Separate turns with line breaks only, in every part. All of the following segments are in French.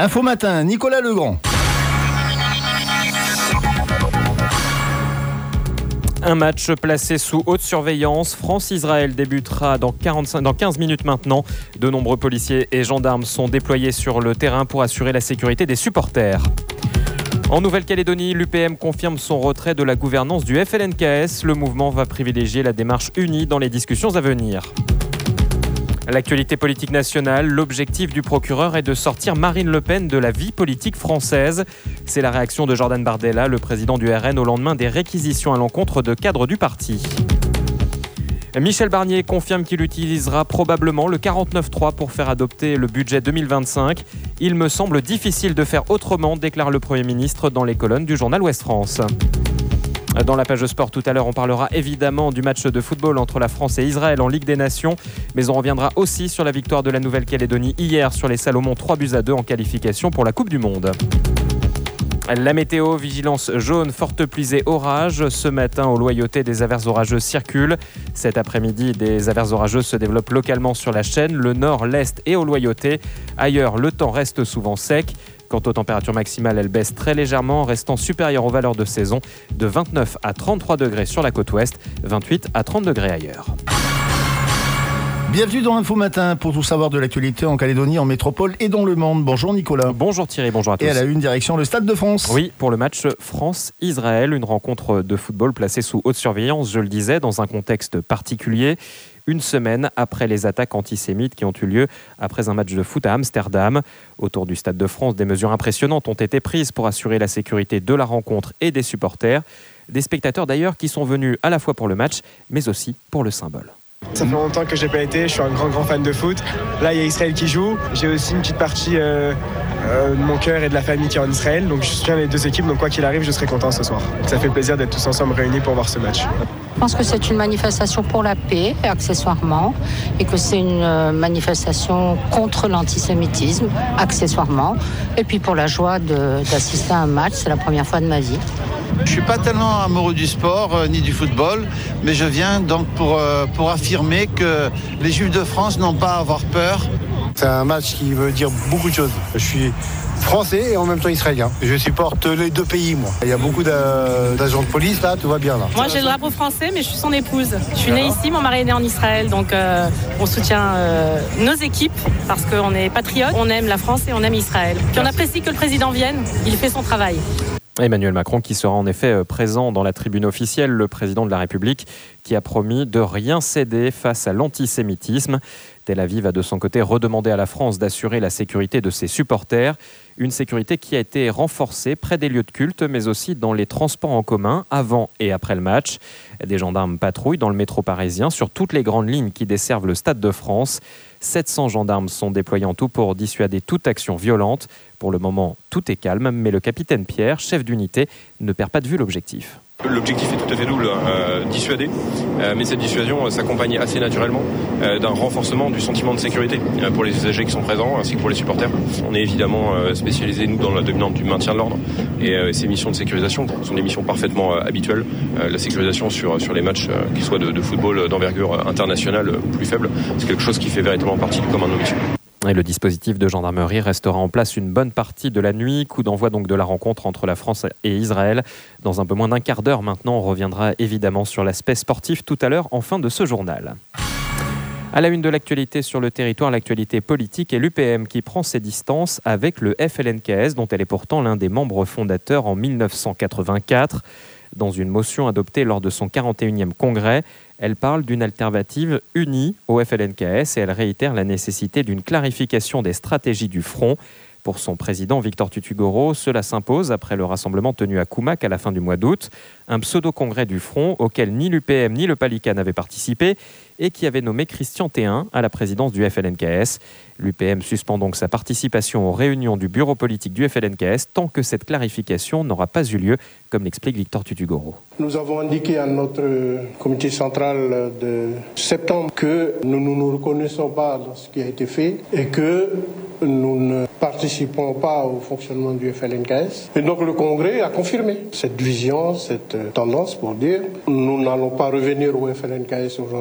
Info Matin, Nicolas Legrand.
Un match placé sous haute surveillance. France-Israël débutera dans 15 minutes maintenant. De nombreux policiers et gendarmes sont déployés sur le terrain pour assurer la sécurité des supporters. En Nouvelle-Calédonie, l'UPM confirme son retrait de la gouvernance du FLNKS. Le mouvement va privilégier la démarche unie dans les discussions à venir. L'actualité politique nationale, l'objectif du procureur est de sortir Marine Le Pen de la vie politique française. C'est la réaction de Jordan Bardella, le président du RN, au lendemain des réquisitions à l'encontre de cadres du parti. Michel Barnier confirme qu'il utilisera probablement le 49.3 pour faire adopter le budget 2025. Il me semble difficile de faire autrement, déclare le Premier ministre dans les colonnes du journal Ouest France. Dans la page sport tout à l'heure, on parlera évidemment du match de football entre la France et Israël en Ligue des Nations, mais on reviendra aussi sur la victoire de la Nouvelle-Calédonie hier sur les Salomon 3-2 en qualification pour la Coupe du Monde. La météo, vigilance jaune, forte pluie et orage. Ce matin, au Loyauté, des averses orageuses circulent. Cet après-midi, des averses orageuses se développent localement sur la chaîne, le nord, l'est et au Loyauté. Ailleurs, le temps reste souvent sec. Quant aux températures maximales, elles baissent très légèrement, restant supérieures aux valeurs de saison, de 29 à 33 degrés sur la côte ouest, 28 à 30 degrés ailleurs.
Bienvenue dans Info Matin pour tout savoir de l'actualité en Calédonie, en métropole et dans le monde. Bonjour Nicolas.
Bonjour Thierry, bonjour à tous.
Et à la une, direction le Stade de France.
Oui, pour le match France-Israël, une rencontre de football placée sous haute surveillance, je le disais, dans un contexte particulier. Une semaine après les attaques antisémites qui ont eu lieu après un match de foot à Amsterdam. Autour du Stade de France, des mesures impressionnantes ont été prises pour assurer la sécurité de la rencontre et des supporters. Des spectateurs d'ailleurs qui sont venus à la fois pour le match, mais aussi pour le symbole.
Ça fait longtemps que je n'ai pas été, je suis un grand fan de foot. Là, il y a Israël qui joue. J'ai aussi une petite partie de mon cœur et de la famille qui est en Israël. Donc je soutiens les deux équipes, donc quoi qu'il arrive, je serai content ce soir. Ça fait plaisir d'être tous ensemble réunis pour voir ce match.
Je pense que c'est une manifestation pour la paix, accessoirement, et que c'est une manifestation contre l'antisémitisme, accessoirement, et puis pour la joie d'assister à un match, c'est la première fois de ma vie.
Je ne suis pas tellement amoureux du sport ni du football, mais je viens donc pour affirmer que les Juifs de France n'ont pas à avoir peur.
C'est un match qui veut dire beaucoup de choses. Je suis français et en même temps israélien. Je supporte les deux pays, moi. Il y a beaucoup d'agents de police, là, tout va bien, là.
Moi, j'ai le drapeau français, mais je suis son épouse. Je suis née ici, mon mari est né en Israël, donc on soutient nos équipes parce qu'on est patriotes, on aime la France et on aime Israël. Puis on apprécie que le président vienne, il fait son travail.
Emmanuel Macron qui sera en effet présent dans la tribune officielle, le président de la République qui a promis de rien céder face à l'antisémitisme. Tel Aviv a de son côté redemandé à la France d'assurer la sécurité de ses supporters. Une sécurité qui a été renforcée près des lieux de culte, mais aussi dans les transports en commun avant et après le match. Des gendarmes patrouillent dans le métro parisien sur toutes les grandes lignes qui desservent le Stade de France. 700 gendarmes sont déployés en tout pour dissuader toute action violente. Pour le moment, tout est calme, mais le capitaine Pierre, chef d'unité, ne perd pas de vue l'objectif.
L'objectif est tout à fait double, dissuader, mais cette dissuasion s'accompagne assez naturellement d'un renforcement du sentiment de sécurité pour les usagers qui sont présents ainsi que pour les supporters. On est évidemment spécialisé, nous, dans la dominante du maintien de l'ordre et ces missions de sécurisation sont des missions parfaitement habituelles. La sécurisation sur les matchs, qu'ils soient de football d'envergure internationale plus faible, c'est quelque chose qui fait véritablement partie du commun de nos missions.
Et le dispositif de gendarmerie restera en place une bonne partie de la nuit. Coup d'envoi donc de la rencontre entre la France et Israël. Dans un peu moins d'un quart d'heure maintenant, on reviendra évidemment sur l'aspect sportif tout à l'heure en fin de ce journal. À la une de l'actualité sur le territoire, l'actualité politique et l'UPM qui prend ses distances avec le FLNKS dont elle est pourtant l'un des membres fondateurs en 1984. Dans une motion adoptée lors de son 41e congrès, elle parle d'une alternative unie au FLNKS et elle réitère la nécessité d'une clarification des stratégies du front. Pour son président Victor Tutugoro, cela s'impose après le rassemblement tenu à Koumak à la fin du mois d'août, un pseudo-congrès du Front auquel ni l'UPM ni le Palika n'avaient participé et qui avait nommé Christian Théin à la présidence du FLNKS. L'UPM suspend donc sa participation aux réunions du bureau politique du FLNKS tant que cette clarification n'aura pas eu lieu, comme l'explique Victor Tutugoro.
Nous avons indiqué à notre comité central de septembre que nous ne nous reconnaissons pas dans ce qui a été fait et que nous ne participons pas au fonctionnement du FLNKS. Et donc le Congrès a confirmé cette vision, cette tendance pour dire nous n'allons pas revenir au FLNKS aujourd'hui, nous n'allons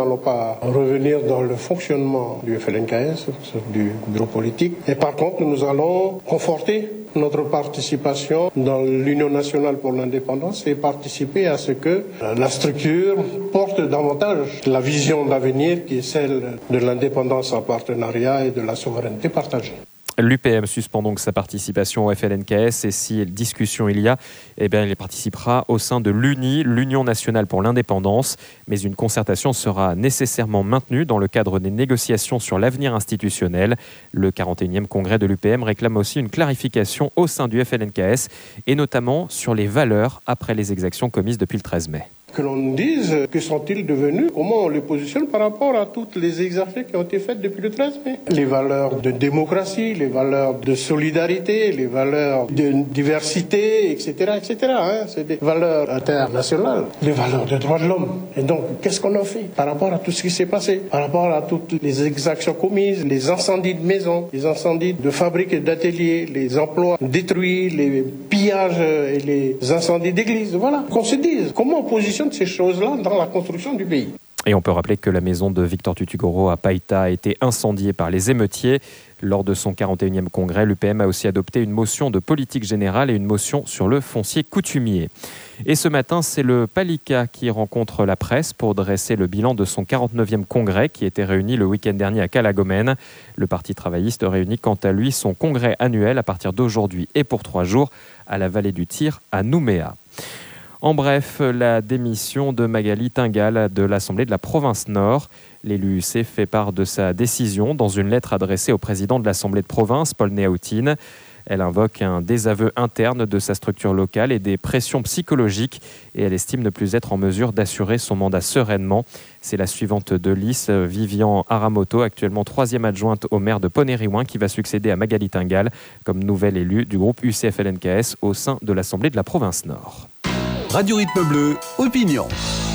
n'allons pas revenir dans le fonctionnement du FLNKS, du bureau politique. Et par contre, nous allons conforter notre participation dans l'Union nationale pour l'indépendance et participer à ce que la structure porte davantage la vision d'avenir qui est celle de l'indépendance en partenariat et de la souveraineté partagée.
L'UPM suspend donc sa participation au FLNKS et si discussion il y a, il participera au sein de l'UNI, l'Union nationale pour l'indépendance. Mais une concertation sera nécessairement maintenue dans le cadre des négociations sur l'avenir institutionnel. Le 41e congrès de l'UPM réclame aussi une clarification au sein du FLNKS et notamment sur les valeurs après les exactions commises depuis le 13 mai.
Que l'on nous dise que sont-ils devenus, comment on les positionne par rapport à toutes les exactions qui ont été faites depuis le 13 mai. Les valeurs de démocratie, les valeurs de solidarité, les valeurs de diversité, etc. C'est des valeurs internationales, les valeurs des droits de l'homme. Et donc, qu'est-ce qu'on a fait par rapport à tout ce qui s'est passé, par rapport à toutes les exactions commises, les incendies de maisons, les incendies de fabriques et d'ateliers, les emplois détruits, les pillages et les incendies d'églises. Voilà, qu'on se dise comment on positionne ces choses-là dans la construction du pays.
Et on peut rappeler que la maison de Victor Tutugoro à Païta a été incendiée par les émeutiers. Lors de son 41e congrès, l'UPM a aussi adopté une motion de politique générale et une motion sur le foncier coutumier. Et ce matin, c'est le Palika qui rencontre la presse pour dresser le bilan de son 49e congrès qui était réuni le week-end dernier à Calagomène. Le Parti travailliste réunit quant à lui son congrès annuel à partir d'aujourd'hui et pour 3 jours à la vallée du Tir à Nouméa. En bref, la démission de Magali Tingal de l'Assemblée de la province Nord. L'élu UC fait part de sa décision dans une lettre adressée au président de l'Assemblée de province, Paul Néautine. Elle invoque un désaveu interne de sa structure locale et des pressions psychologiques et elle estime ne plus être en mesure d'assurer son mandat sereinement. C'est la suivante de liste, Vivian Aramoto, actuellement 3e adjointe au maire de Ponériouin, qui va succéder à Magali Tingal comme nouvelle élue du groupe UCFLNKS au sein de l'Assemblée de la province Nord.
Radio Rythme Bleu, opinion.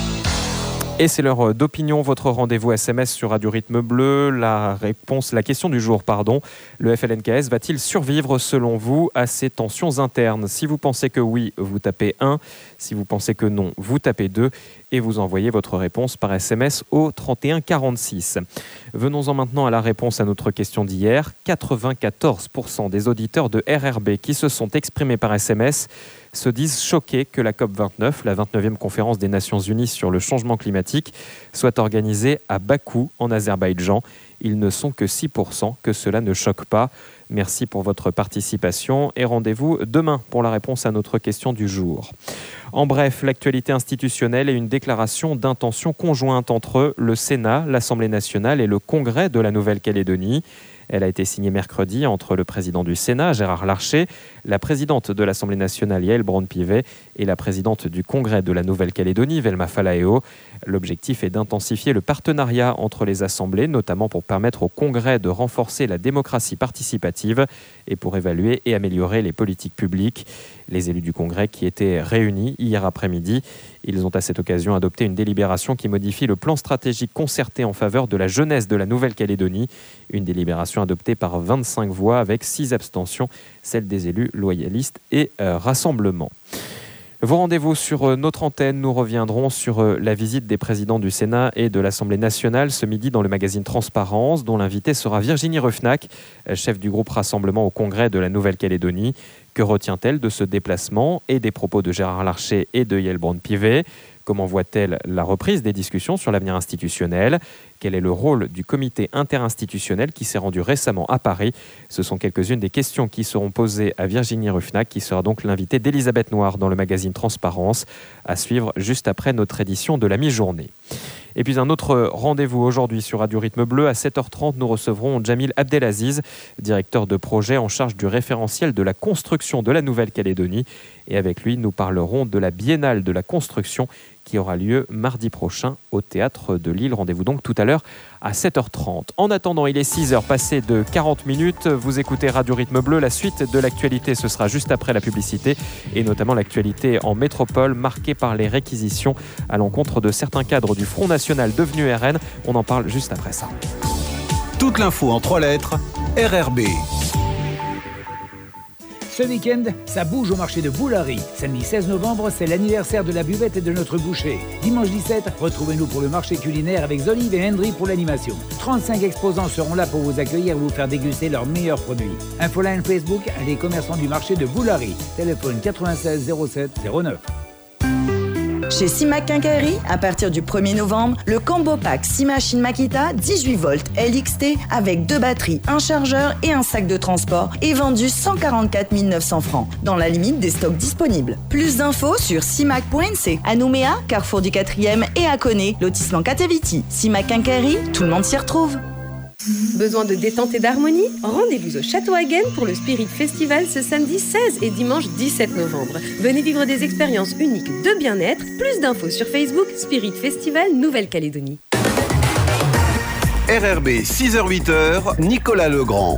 Et c'est l'heure d'opinion, votre rendez-vous SMS sur Radio Rythme Bleu. La question du jour, Le FLNKS va-t-il survivre selon vous à ces tensions internes ? Si vous pensez que oui, vous tapez 1. Si vous pensez que non, vous tapez 2. Et vous envoyez votre réponse par SMS au 31 46. Venons-en maintenant à la réponse à notre question d'hier. 94% des auditeurs de RRB qui se sont exprimés par SMS se disent choqués que la COP29, la 29e conférence des Nations Unies sur le changement climatique, soit organisée à Bakou, en Azerbaïdjan. Ils ne sont que 6% que cela ne choque pas. Merci pour votre participation et rendez-vous demain pour la réponse à notre question du jour. En bref, l'actualité institutionnelle et une déclaration d'intention conjointe entre le Sénat, l'Assemblée nationale et le Congrès de la Nouvelle-Calédonie. Elle a été signée mercredi entre le président du Sénat, Gérard Larcher, la présidente de l'Assemblée nationale, Yael Braun-Pivet, et la présidente du Congrès de la Nouvelle-Calédonie, Velma Falaeo. L'objectif est d'intensifier le partenariat entre les assemblées, notamment pour permettre au Congrès de renforcer la démocratie participative et pour évaluer et améliorer les politiques publiques. Les élus du Congrès qui étaient réunis hier après-midi, ils ont à cette occasion adopté une délibération qui modifie le plan stratégique concerté en faveur de la jeunesse de la Nouvelle-Calédonie. Une délibération adoptée par 25 voix avec 6 abstentions, celles des élus loyalistes et Rassemblement. Vos rendez-vous sur notre antenne, nous reviendrons sur la visite des présidents du Sénat et de l'Assemblée nationale ce midi dans le magazine Transparence, dont l'invité sera Virginie Ruffnac, chef du groupe Rassemblement au Congrès de la Nouvelle-Calédonie. Que retient-elle de ce déplacement et des propos de Gérard Larcher et de Yael Braun-Pivet ? Comment voit-elle la reprise des discussions sur l'avenir institutionnel ? Quel est le rôle du comité interinstitutionnel qui s'est rendu récemment à Paris ? Ce sont quelques-unes des questions qui seront posées à Virginie Ruffnac, qui sera donc l'invitée d'Elisabeth Noir dans le magazine Transparence, à suivre juste après notre édition de la mi-journée. Et puis un autre rendez-vous aujourd'hui sur Radio Rythme Bleu. À 7h30, nous recevrons Jamil Abdelaziz, directeur de projet en charge du référentiel de la construction de la Nouvelle-Calédonie. Et avec lui, nous parlerons de la Biennale de la construction qui aura lieu mardi prochain au Théâtre de Lille. Rendez-vous donc tout à l'heure à 7h30. En attendant, il est 6h passé de 40 minutes. Vous écoutez Radio Rythme Bleu. La suite de l'actualité, ce sera juste après la publicité et notamment l'actualité en métropole marquée par les réquisitions à l'encontre de certains cadres du Front National devenu RN. On en parle juste après ça.
Toute l'info en 3 lettres, RRB.
Ce week-end, ça bouge au marché de Boulary. Samedi 16 novembre, c'est l'anniversaire de la buvette et de notre boucher. Dimanche 17, retrouvez-nous pour le marché culinaire avec Zolive et Hendry pour l'animation. 35 exposants seront là pour vous accueillir et vous faire déguster leurs meilleurs produits. Infoline Facebook, les commerçants du marché de Boulary. Téléphone 96 07 09.
Chez Simac Quincaillerie, à partir du 1er novembre, le Combo Pack 6 machines Makita 18 volts LXT avec 2 batteries, un chargeur et un sac de transport est vendu 144 900 francs, dans la limite des stocks disponibles. Plus d'infos sur simac.nc, à Nouméa, Carrefour du 4e et à Koné, lotissement Kataviti. Simac Quincaillerie, tout le monde s'y retrouve.
Besoin de détente et d'harmonie? Rendez-vous au Château Hagen pour le Spirit Festival ce samedi 16 et dimanche 17 novembre. Venez vivre des expériences uniques de bien-être. Plus d'infos sur Facebook, Spirit Festival Nouvelle-Calédonie.
RRB 6h-8h, Nicolas Legrand.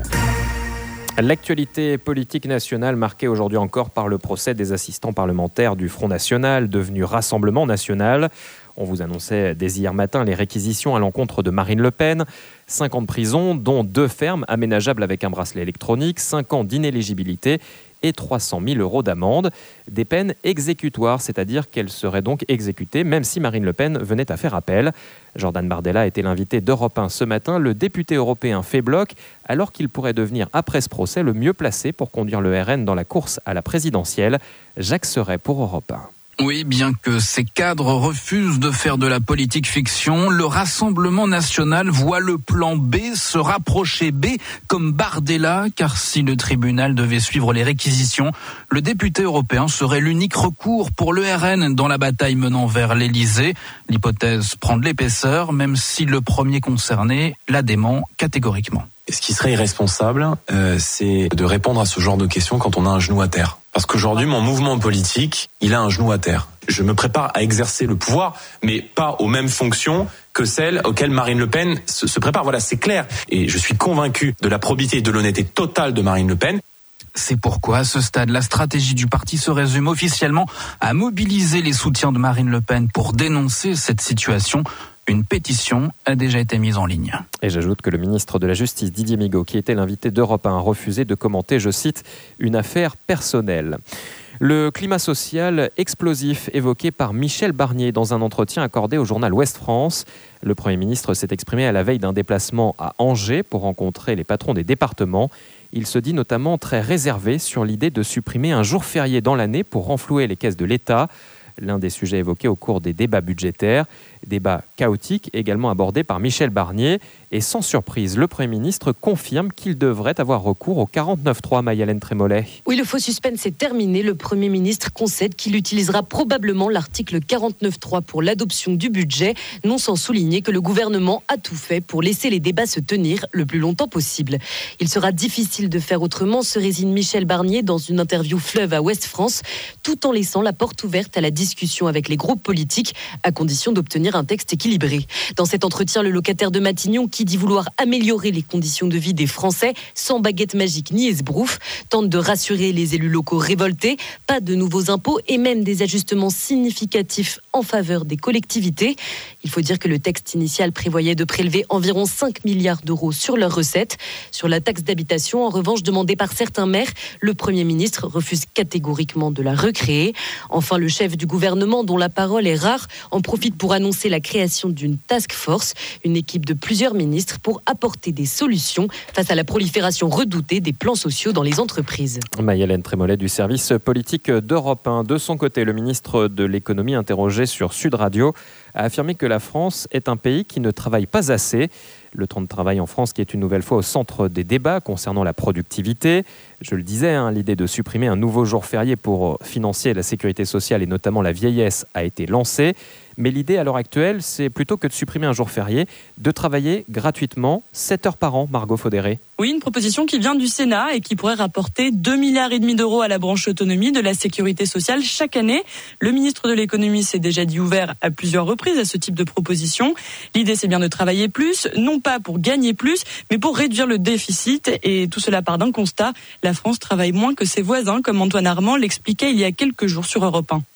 L'actualité politique nationale marquée aujourd'hui encore par le procès des assistants parlementaires du Front National, devenu Rassemblement National. On vous annonçait dès hier matin les réquisitions à l'encontre de Marine Le Pen. 5 ans de prison, dont 2 fermes aménageables avec un bracelet électronique, 5 ans d'inéligibilité et 300 000 € d'amende. Des peines exécutoires, c'est-à-dire qu'elles seraient donc exécutées même si Marine Le Pen venait à faire appel. Jordan Bardella était l'invité d'Europe 1 ce matin. Le député européen fait bloc alors qu'il pourrait devenir, après ce procès, le mieux placé pour conduire le RN dans la course à la présidentielle. Jacques Serret pour Europe 1.
Oui, bien que ces cadres refusent de faire de la politique fiction, le Rassemblement National voit le plan B se rapprocher B comme Bardella, car si le tribunal devait suivre les réquisitions, le député européen serait l'unique recours pour le RN dans la bataille menant vers l'Elysée. L'hypothèse prend de l'épaisseur, même si le premier concerné la dément catégoriquement.
Ce qui serait irresponsable, c'est de répondre à ce genre de questions quand on a un genou à terre. Parce qu'aujourd'hui, mon mouvement politique, il a un genou à terre. Je me prépare à exercer le pouvoir, mais pas aux mêmes fonctions que celles auxquelles Marine Le Pen se prépare. Voilà, c'est clair. Et je suis convaincu de la probité et de l'honnêteté totale de Marine Le Pen.
C'est pourquoi, à ce stade, la stratégie du parti se résume officiellement à mobiliser les soutiens de Marine Le Pen pour dénoncer cette situation. Une pétition a déjà été mise en ligne.
Et j'ajoute que le ministre de la Justice, Didier Migaud, qui était l'invité d'Europe 1, a refusé de commenter, je cite, une affaire personnelle. Le climat social explosif évoqué par Michel Barnier dans un entretien accordé au journal Ouest France. Le Premier ministre s'est exprimé à la veille d'un déplacement à Angers pour rencontrer les patrons des départements. Il se dit notamment très réservé sur l'idée de supprimer un jour férié dans l'année pour renflouer les caisses de l'État. L'un des sujets évoqués au cours des débats budgétaires. Débat chaotique également abordé par Michel Barnier. Et sans surprise, le Premier ministre confirme qu'il devrait avoir recours au 49.3, Maï-Hélène Trémollet.
Oui, le faux suspense est terminé. Le Premier ministre concède qu'il utilisera probablement l'article 49.3 pour l'adoption du budget, non sans souligner que le gouvernement a tout fait pour laisser les débats se tenir le plus longtemps possible. Il sera difficile de faire autrement, se résigne Michel Barnier dans une interview Fleuve à Ouest France, tout en laissant la porte ouverte à la discussion avec les groupes politiques, à condition d'obtenir un texte équilibré. Dans cet entretien, le locataire de Matignon, qui dit vouloir améliorer les conditions de vie des Français, sans baguette magique ni esbrouf, tente de rassurer les élus locaux révoltés. Pas de nouveaux impôts et même des ajustements significatifs en faveur des collectivités. Il faut dire que le texte initial prévoyait de prélever environ 5 milliards d'euros sur leurs recettes. Sur la taxe d'habitation, en revanche, demandée par certains maires, le Premier ministre refuse catégoriquement de la recréer. Enfin, le chef du gouvernement, dont la parole est rare, en profite pour annoncer la création d'une task force, une équipe de plusieurs ministres pour apporter des solutions face à la prolifération redoutée des plans sociaux dans les entreprises.
Maï-Hélène Trémollet du service politique d'Europe 1. De son côté, le ministre de l'économie, interrogé sur Sud Radio, a affirmé que la France est un pays qui ne travaille pas assez. Le temps de travail en France qui est une nouvelle fois au centre des débats concernant la productivité. Je le disais, l'idée de supprimer un nouveau jour férié pour financer la sécurité sociale et notamment la vieillesse a été lancée. Mais l'idée à l'heure actuelle, c'est plutôt que de supprimer un jour férié, de travailler gratuitement 7 heures par an, Margot Faudéré.
Oui, une proposition qui vient du Sénat et qui pourrait rapporter 2,5 milliards d'euros à la branche autonomie de la sécurité sociale chaque année. Le ministre de l'économie s'est déjà dit ouvert à plusieurs reprises à ce type de proposition. L'idée, c'est bien de travailler plus, non pas pour gagner plus, mais pour réduire le déficit. Et tout cela part d'un constat. La France travaille moins que ses voisins, comme Antoine Armand l'expliquait il y a quelques jours sur Europe 1.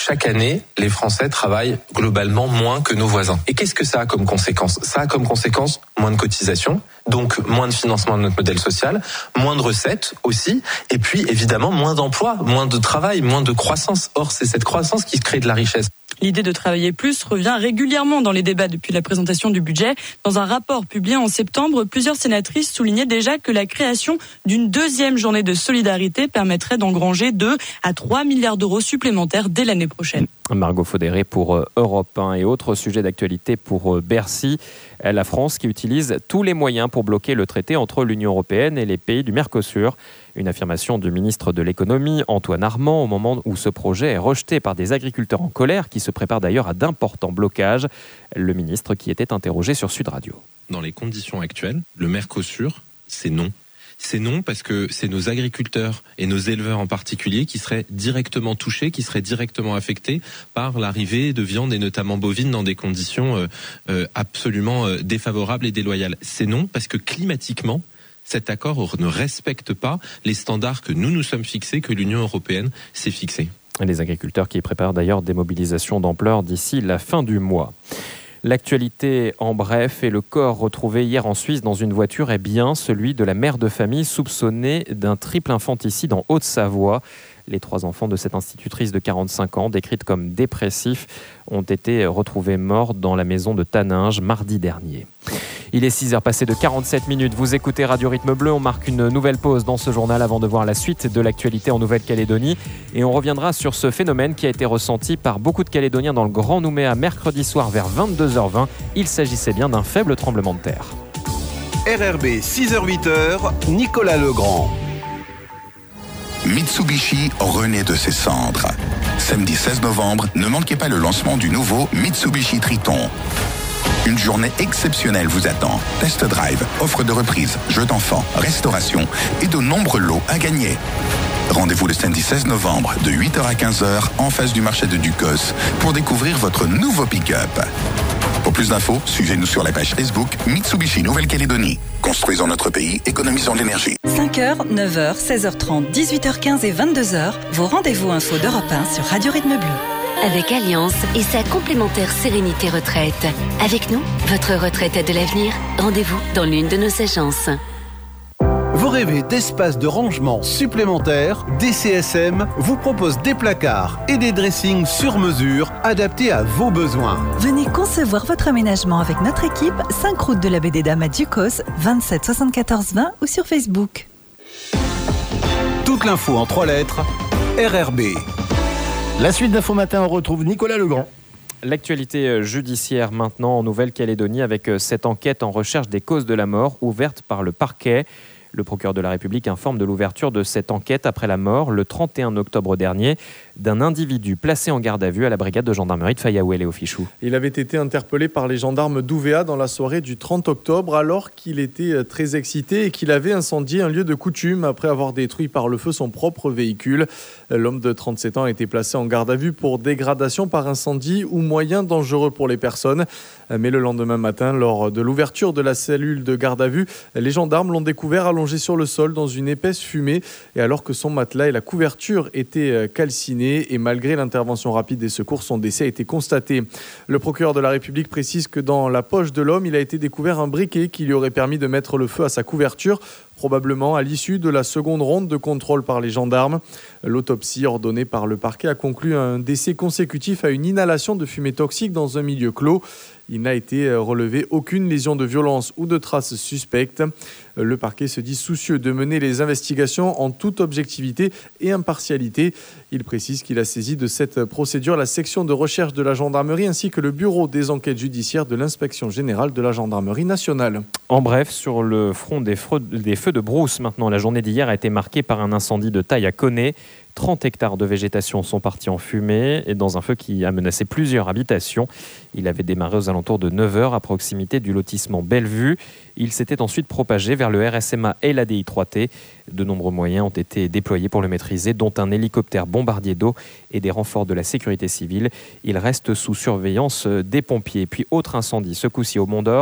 chaque année, les Français travaillent globalement moins que nos voisins. Et qu'est-ce que ça a comme conséquence ? Ça a comme conséquence moins de cotisations, donc moins de financement de notre modèle social, moins de recettes aussi, et puis évidemment moins d'emplois, moins de travail, moins de croissance. Or, c'est cette croissance qui crée de la richesse.
L'idée de travailler plus revient régulièrement dans les débats depuis la présentation du budget. Dans un rapport publié en septembre, plusieurs sénatrices soulignaient déjà que la création d'une deuxième journée de solidarité permettrait d'engranger 2 à 3 milliards d'euros supplémentaires dès l'année prochaine.
Margot Faudéré pour Europe 1 et autre sujet d'actualité pour Bercy. La France qui utilise tous les moyens pour bloquer le traité entre l'Union européenne et les pays du Mercosur. Une affirmation du ministre de l'économie, Antoine Armand, au moment où ce projet est rejeté par des agriculteurs en colère qui se préparent d'ailleurs à d'importants blocages. Le ministre qui était interrogé sur Sud Radio.
Dans les conditions actuelles, le Mercosur, c'est non. C'est non parce que c'est nos agriculteurs et nos éleveurs en particulier qui seraient directement touchés, qui seraient directement affectés par l'arrivée de viande et notamment bovine dans des conditions absolument défavorables et déloyales. C'est non parce que climatiquement, cet accord ne respecte pas les standards que nous sommes fixés, que l'Union européenne s'est fixée.
Les agriculteurs qui préparent d'ailleurs des mobilisations d'ampleur d'ici la fin du mois. L'actualité en bref et le corps retrouvé hier en Suisse dans une voiture est bien celui de la mère de famille soupçonnée d'un triple infanticide en Haute-Savoie. Les 3 enfants de cette institutrice de 45 ans, décrite comme dépressifs, ont été retrouvés morts dans la maison de Taninges mardi dernier. Il est 6h passé de 47 minutes. Vous écoutez Radio Rythme Bleu. On marque une nouvelle pause dans ce journal avant de voir la suite de l'actualité en Nouvelle-Calédonie. Et on reviendra sur ce phénomène qui a été ressenti par beaucoup de Calédoniens dans le Grand Nouméa mercredi soir vers 22h20. Il s'agissait bien d'un faible tremblement de terre.
RRB 6h-8h, Nicolas Legrand.
Mitsubishi renaît de ses cendres. Samedi 16 novembre, ne manquez pas le lancement du nouveau Mitsubishi Triton. Une journée exceptionnelle vous attend. Test drive, offre de reprise, jeux d'enfants, restauration et de nombreux lots à gagner. Rendez-vous le samedi 16 novembre de 8h à 15h en face du marché de Ducos pour découvrir votre nouveau pick-up. Pour plus d'infos, suivez-nous sur la page Facebook Mitsubishi Nouvelle-Calédonie. Construisons notre pays, économisons l'énergie.
5h, 9h, 16h30, 18h15 et 22h, vos rendez-vous info d'Europe 1 sur Radio Rythme Bleu.
Avec Allianz et sa complémentaire Sérénité Retraite. Avec nous, votre retraite a de l'avenir. Rendez-vous dans l'une de nos agences.
Vous rêvez d'espace de rangement supplémentaires ? DCSM vous propose des placards et des dressings sur mesure adaptés à vos besoins.
Venez concevoir votre aménagement avec notre équipe, 5 route de la Baie des Dames à Ducos, 27 74 20 ou sur Facebook.
Toute l'info en 3 lettres, RRB.
La suite d'Info Matin, on retrouve Nicolas Legrand.
L'actualité judiciaire maintenant en Nouvelle-Calédonie avec cette enquête en recherche des causes de la mort ouverte par le parquet. Le procureur de la République informe de l'ouverture de cette enquête après la mort, le 31 octobre dernier, d'un individu placé en garde à vue à la brigade de gendarmerie de Fayaoué, Léo Fichou.
Il avait été interpellé par les gendarmes d'Ouvéa dans la soirée du 30 octobre alors qu'il était très excité et qu'il avait incendié un lieu de coutume après avoir détruit par le feu son propre véhicule. L'homme de 37 ans a été placé en garde à vue pour dégradation par incendie ou moyen dangereux pour les personnes. Mais le lendemain matin, lors de l'ouverture de la cellule de garde à vue, les gendarmes l'ont découvert allongé sur le sol dans une épaisse fumée et alors que son matelas et la couverture étaient calcinés et malgré l'intervention rapide des secours, son décès a été constaté. Le procureur de la République précise que dans la poche de l'homme, il a été découvert un briquet qui lui aurait permis de mettre le feu à sa couverture, probablement à l'issue de la seconde ronde de contrôle par les gendarmes. L'autopsie ordonnée par le parquet a conclu un décès consécutif à une inhalation de fumée toxique dans un milieu clos. Il n'a été relevé aucune lésion de violence ou de traces suspectes. Le parquet se dit soucieux de mener les investigations en toute objectivité et impartialité. Il précise qu'il a saisi de cette procédure la section de recherche de la gendarmerie ainsi que le bureau des enquêtes judiciaires de l'inspection générale de la gendarmerie nationale.
En bref, sur le front des feux de brousse, maintenant, la journée d'hier a été marquée par un incendie de taille à Koné. 30 hectares de végétation sont partis en fumée et dans un feu qui a menacé plusieurs habitations. Il avait démarré aux alentours de 9h à proximité du lotissement Bellevue. Il s'était ensuite propagé vers le RSMA et l'ADI 3T. De nombreux moyens ont été déployés pour le maîtriser, dont un hélicoptère bombardier d'eau et des renforts de la sécurité civile. Il reste sous surveillance des pompiers. Puis autre incendie, ce coup-ci au Mont d'Or.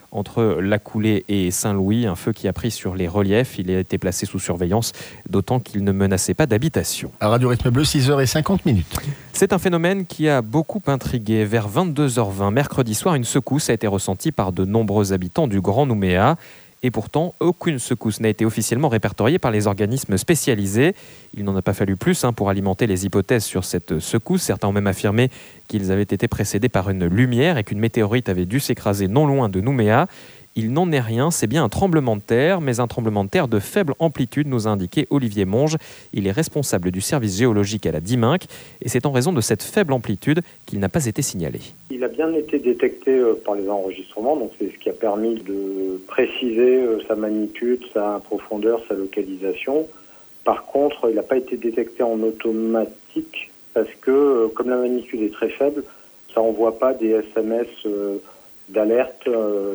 entre La Coulée et Saint-Louis. Un feu qui a pris sur les reliefs. Il a été placé sous surveillance, d'autant qu'il ne menaçait pas d'habitation.
À Radio Rythme Bleu, 6h50.
C'est un phénomène qui a beaucoup intrigué. Vers 22h20, mercredi soir, une secousse a été ressentie par de nombreux habitants du Grand Nouméa. Et pourtant, aucune secousse n'a été officiellement répertoriée par les organismes spécialisés. Il n'en a pas fallu plus pour alimenter les hypothèses sur cette secousse. Certains ont même affirmé qu'ils avaient été précédés par une lumière et qu'une météorite avait dû s'écraser non loin de Nouméa. Il n'en est rien, c'est bien un tremblement de terre, mais un tremblement de terre de faible amplitude, nous a indiqué Olivier Monge. Il est responsable du service géologique à la DIMINC et c'est en raison de cette faible amplitude qu'il n'a pas été signalé.
Il a bien été détecté par les enregistrements, donc c'est ce qui a permis de préciser sa magnitude, sa profondeur, sa localisation. Par contre, il n'a pas été détecté en automatique parce que, comme la magnitude est très faible, ça n'envoie pas des SMS d'alerte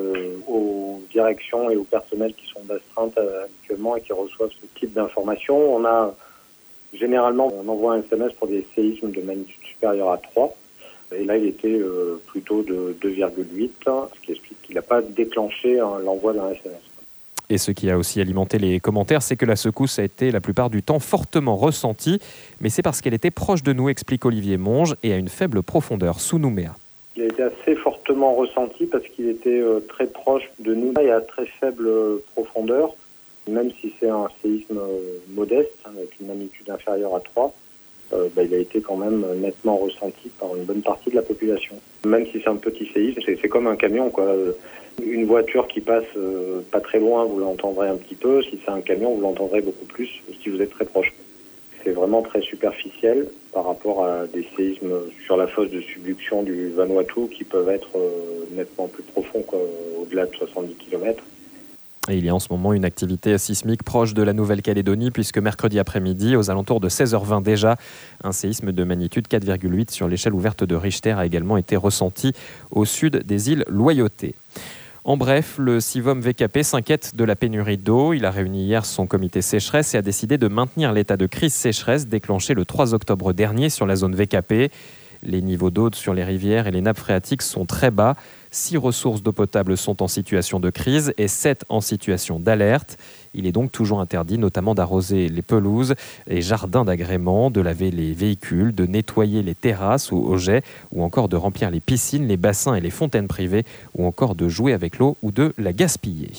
aux directions et aux personnels qui sont d'astreinte habituellement et qui reçoivent ce type d'informations. Généralement, on envoie un SMS pour des séismes de magnitude supérieure à 3. Et là, il était plutôt de 2,8, ce qui explique qu'il n'a pas déclenché l'envoi d'un SMS.
Et ce qui a aussi alimenté les commentaires, c'est que la secousse a été la plupart du temps fortement ressentie. Mais c'est parce qu'elle était proche de nous, explique Olivier Monge, et à une faible profondeur sous Nouméa.
Il a été assez fortement ressenti parce qu'il était très proche de nous et à très faible profondeur, même si c'est un séisme modeste, avec une magnitude inférieure à 3, il a été quand même nettement ressenti par une bonne partie de la population. Même si c'est un petit séisme, c'est comme un camion, quoi. Une voiture qui passe pas très loin, vous l'entendrez un petit peu. Si c'est un camion, vous l'entendrez beaucoup plus si vous êtes très proche. C'est vraiment très superficiel par rapport à des séismes sur la fosse de subduction du Vanuatu qui peuvent être nettement plus profonds, au-delà de 70 km.
Et il y a en ce moment une activité sismique proche de la Nouvelle-Calédonie puisque mercredi après-midi, aux alentours de 16h20 déjà, un séisme de magnitude 4,8 sur l'échelle ouverte de Richter a également été ressenti au sud des îles Loyauté. En bref, le Sivom VKP s'inquiète de la pénurie d'eau. Il a réuni hier son comité sécheresse et a décidé de maintenir l'état de crise sécheresse déclenché le 3 octobre dernier sur la zone VKP. Les niveaux d'eau sur les rivières et les nappes phréatiques sont très bas. 6 ressources d'eau potable sont en situation de crise et 7 en situation d'alerte. Il est donc toujours interdit notamment d'arroser les pelouses et jardins d'agrément, de laver les véhicules, de nettoyer les terrasses au jet ou encore de remplir les piscines, les bassins et les fontaines privées ou encore de jouer avec l'eau ou de la gaspiller.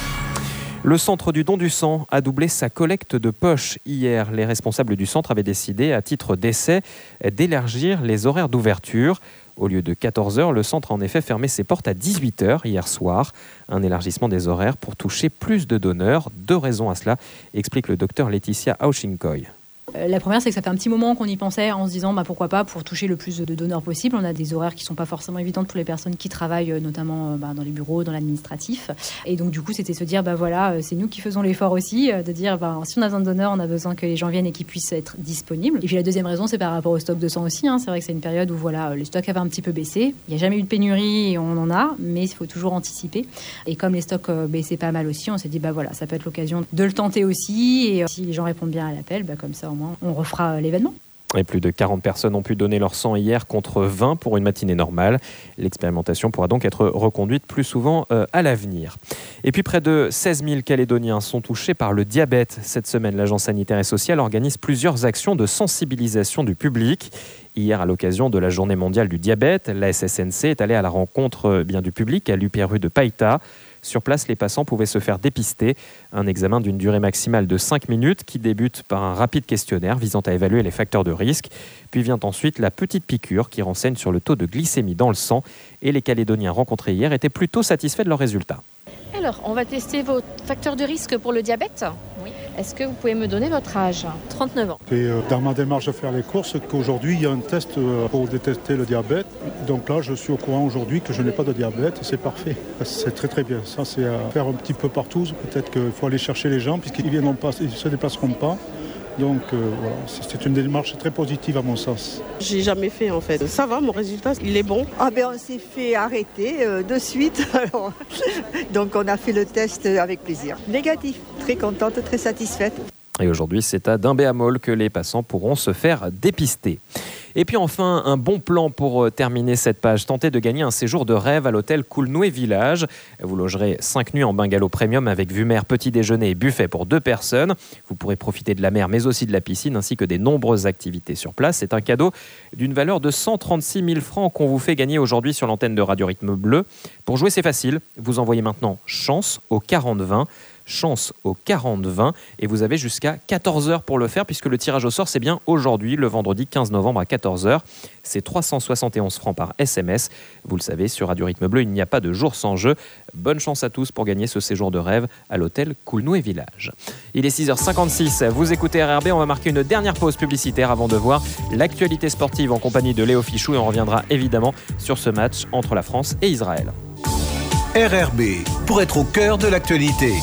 Le centre du don du sang a doublé sa collecte de poche hier. Les responsables du centre avaient décidé, à titre d'essai, d'élargir les horaires d'ouverture. Au lieu de 14h, le centre a en effet fermé ses portes à 18h hier soir. Un élargissement des horaires pour toucher plus de donneurs. 2 raisons à cela, explique le docteur Laetitia Auchinkoy.
La première, c'est que ça fait un petit moment qu'on y pensait en se disant pourquoi pas pour toucher le plus de donneurs possible. On a des horaires qui ne sont pas forcément évidentes pour les personnes qui travaillent notamment dans les bureaux, dans l'administratif. Et donc du coup, c'était se dire c'est nous qui faisons l'effort aussi de dire si on a besoin de donneurs, on a besoin que les gens viennent et qu'ils puissent être disponibles. Et puis la deuxième raison, c'est par rapport au stock de sang aussi. C'est vrai que c'est une période où les stocks avaient un petit peu baissé. Il n'y a jamais eu de pénurie et on en a, mais il faut toujours anticiper. Et comme les stocks baissaient pas mal aussi, on s'est dit ça peut être l'occasion de le tenter aussi. Et si les gens répondent bien à l'appel, comme ça au moins on refera l'événement.
Et plus de 40 personnes ont pu donner leur sang hier contre 20 pour une matinée normale. L'expérimentation pourra donc être reconduite plus souvent à l'avenir. Et puis près de 16 000 Calédoniens sont touchés par le diabète. Cette semaine, l'Agence sanitaire et sociale organise plusieurs actions de sensibilisation du public. Hier, à l'occasion de la Journée mondiale du diabète, la SSNC est allée à la rencontre du public à l'UPRU de Païta. Sur place, les passants pouvaient se faire dépister. Un examen d'une durée maximale de 5 minutes qui débute par un rapide questionnaire visant à évaluer les facteurs de risque. Puis vient ensuite la petite piqûre qui renseigne sur le taux de glycémie dans le sang. Et les Calédoniens rencontrés hier étaient plutôt satisfaits de leurs résultats.
Alors, on va tester vos facteurs de risque pour le diabète. Oui. Est-ce que vous pouvez me donner votre âge ? 39 ans.
Et dans ma démarche de faire les courses, qu'aujourd'hui, il y a un test pour détecter le diabète. Donc là, je suis au courant aujourd'hui que je n'ai pas de diabète. C'est parfait. C'est très très bien. Ça, c'est à faire un petit peu partout. Peut-être qu'il faut aller chercher les gens puisqu'ils ne se déplaceront pas. Donc voilà, c'est une démarche très positive à mon sens.
J'ai jamais fait en fait. Ça va, mon résultat, il est bon.
On s'est fait arrêter de suite. Alors, donc on a fait le test avec plaisir. Négatif, très contente, très satisfaite.
Et aujourd'hui, c'est à Dimbéamol que les passants pourront se faire dépister. Et puis enfin, un bon plan pour terminer cette page. Tentez de gagner un séjour de rêve à l'hôtel Coulnoué Village. Vous logerez 5 nuits en bungalow premium avec vue mer, petit déjeuner et buffet pour 2 personnes. Vous pourrez profiter de la mer mais aussi de la piscine ainsi que des nombreuses activités sur place. C'est un cadeau d'une valeur de 136 000 francs qu'on vous fait gagner aujourd'hui sur l'antenne de Radio Rythme Bleu. Pour jouer, c'est facile. Vous envoyez maintenant chance au 40-20. Chance au 40-20 et vous avez jusqu'à 14h pour le faire puisque le tirage au sort c'est bien aujourd'hui, le vendredi 15 novembre à 14h. C'est 371 francs par SMS. Vous le savez, sur Radio Rythme Bleu, il n'y a pas de jour sans jeu. Bonne chance à tous pour gagner ce séjour de rêve à l'hôtel Coulnoué Village. Il est 6h56, vous écoutez RRB, on va marquer une dernière pause publicitaire avant de voir l'actualité sportive en compagnie de Léo Fichou et on reviendra évidemment sur ce match entre la France et Israël.
RRB, pour être au cœur de l'actualité.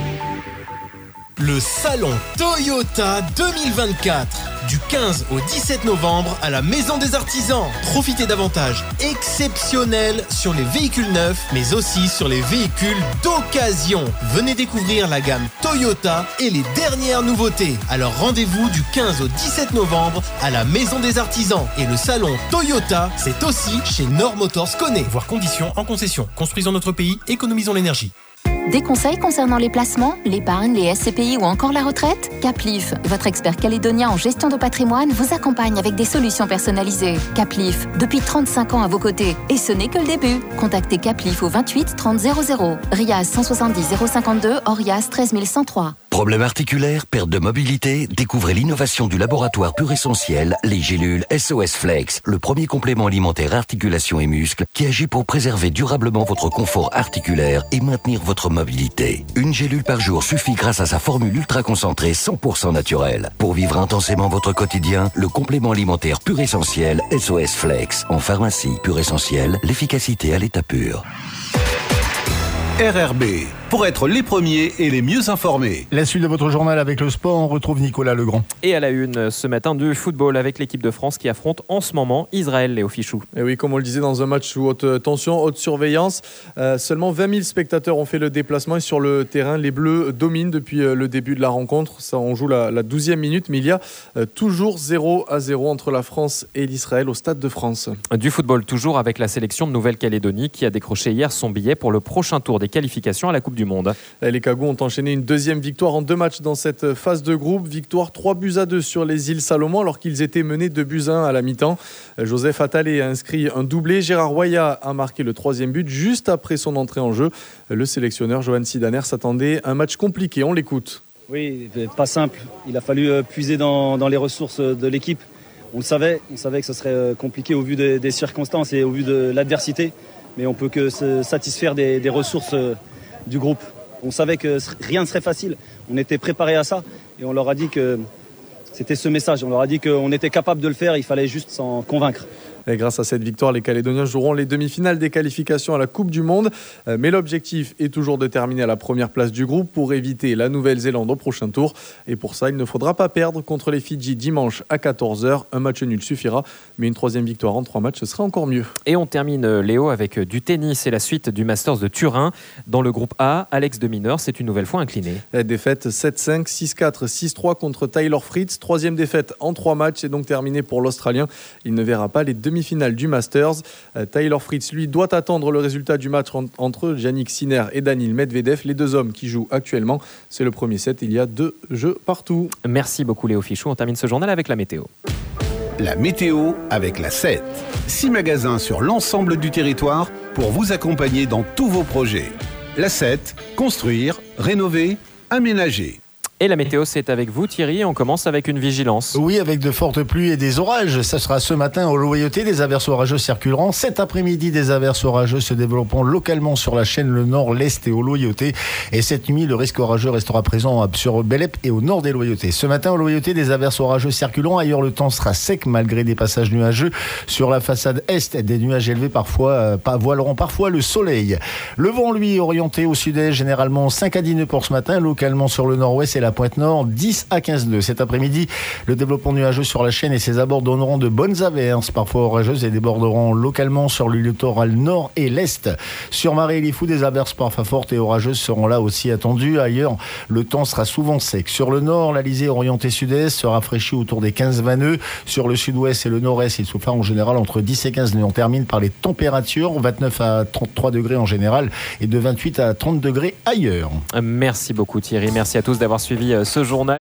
Le salon Toyota 2024, du 15 au 17 novembre à la Maison des Artisans. Profitez d'avantages exceptionnels sur les véhicules neufs, mais aussi sur les véhicules d'occasion. Venez découvrir la gamme Toyota et les dernières nouveautés. Alors rendez-vous du 15 au 17 novembre à la Maison des Artisans. Et le salon Toyota, c'est aussi chez Nord Motors Connaît. Voir conditions en concession. Construisons notre pays, économisons l'énergie.
Des conseils concernant les placements, l'épargne, les SCPI ou encore la retraite ? Caplif, votre expert calédonien en gestion de patrimoine, vous accompagne avec des solutions personnalisées. Caplif, depuis 35 ans à vos côtés. Et ce n'est que le début. Contactez Caplif au 28 30 00. RIAS 170 052, ORIAS 13 103.
Problème articulaire, perte de mobilité, découvrez l'innovation du laboratoire Pur Essentiel, les gélules SOS Flex, le premier complément alimentaire articulation et muscles qui agit pour préserver durablement votre confort articulaire et maintenir votre mobilité. Une gélule par jour suffit grâce à sa formule ultra concentrée 100% naturelle. Pour vivre intensément votre quotidien, le complément alimentaire Pur Essentiel SOS Flex. En pharmacie, Pur Essentiel, l'efficacité à l'état pur.
RRB, pour être les premiers et les mieux informés.
La suite de votre journal avec le sport, on retrouve Nicolas Legrand.
Et à la une ce matin du football avec l'équipe de France qui affronte en ce moment Israël, Léo Fichou.
Et oui, comme on le disait, dans un match sous haute tension, haute surveillance, seulement 20 000 spectateurs ont fait le déplacement et sur le terrain, les Bleus dominent depuis le début de la rencontre. Ça, on joue la 12e minute, mais il y a toujours 0-0 entre la France et l'Israël au Stade de France.
Du football toujours avec la sélection de Nouvelle-Calédonie qui a décroché hier son billet pour le prochain tour des qualifications à la Coupe du Monde.
Les Cagous ont enchaîné une deuxième victoire en 2 matchs dans cette phase de groupe. Victoire 3-2 sur les îles Salomon alors qu'ils étaient menés 2-1 à la mi-temps. Joseph Attalé a inscrit un doublé. Gérard Roya a marqué le 3e but juste après son entrée en jeu. Le sélectionneur Johan Sidaner s'attendait à un match compliqué. On l'écoute.
Oui, pas simple. Il a fallu puiser dans les ressources de l'équipe. On le savait que ce serait compliqué au vu des circonstances et au vu de l'adversité. Mais on peut que se satisfaire des ressources du groupe. On savait que rien ne serait facile. On était préparés à ça et on leur a dit que c'était ce message. On leur a dit qu'on était capable de le faire, il fallait juste s'en convaincre.
Et grâce à cette victoire, les Calédoniens joueront les demi-finales des qualifications à la Coupe du Monde. Mais l'objectif est toujours de terminer à la première place du groupe pour éviter la Nouvelle-Zélande au prochain tour. Et pour ça, il ne faudra pas perdre contre les Fidji dimanche à 14h. Un match nul suffira, mais une 3e victoire en 3 matchs, ce sera encore mieux.
Et on termine, Léo, avec du tennis et la suite du Masters de Turin. Dans le groupe A, Alex de Minaur s'est une nouvelle fois incliné.
Défaite 7-5, 6-4, 6-3 contre Tyler Fritz. 3e défaite en 3 matchs et donc terminée pour l'Australien. Il ne verra pas les demi-finales du Masters. Tyler Fritz, lui, doit attendre le résultat du match entre Yannick Sinner et Daniil Medvedev, les 2 hommes qui jouent actuellement. C'est le premier set, il y a 2 jeux partout.
Merci beaucoup Léo Fichou, on termine ce journal avec la météo.
La météo avec la 7. 6 magasins sur l'ensemble du territoire pour vous accompagner dans tous vos projets. La 7, construire, rénover, aménager.
Et la météo, c'est avec vous Thierry, on commence avec une vigilance.
Oui, avec de fortes pluies et des orages. Ça sera ce matin au Loyauté, des averses orageuses circuleront. Cet après-midi, des averses orageuses se développeront localement sur la chaîne le nord, l'est et au Loyauté. Et cette nuit, le risque orageux restera présent sur Belep et au nord des Loyautés. Ce matin au Loyauté, des averses orageuses circuleront. Ailleurs, le temps sera sec malgré des passages nuageux. Sur la façade est, des nuages élevés voileront parfois le soleil. Le vent, lui, orienté au sud-est, généralement 5 à 10 nœuds pour ce matin. Localement sur le nord-ouest et la la pointe nord, 10 à 15 nœuds. Cet après-midi, le développement nuageux sur la chaîne et ses abords donneront de bonnes averses, parfois orageuses, et déborderont localement sur le littoral nord et l'est. Sur Marais et Lifou, des averses parfois fortes et orageuses seront là aussi attendues. Ailleurs, le temps sera souvent sec. Sur le nord, l'Alizé orientée sud-est se rafraîchit autour des 15-20 nœuds. Sur le sud-ouest et le nord-est, il souffle en général entre 10 et 15 nœuds. On termine par les températures, 29 à 33 degrés en général et de 28 à 30 degrés ailleurs.
Merci beaucoup Thierry, merci à tous d'avoir suivi ce journal.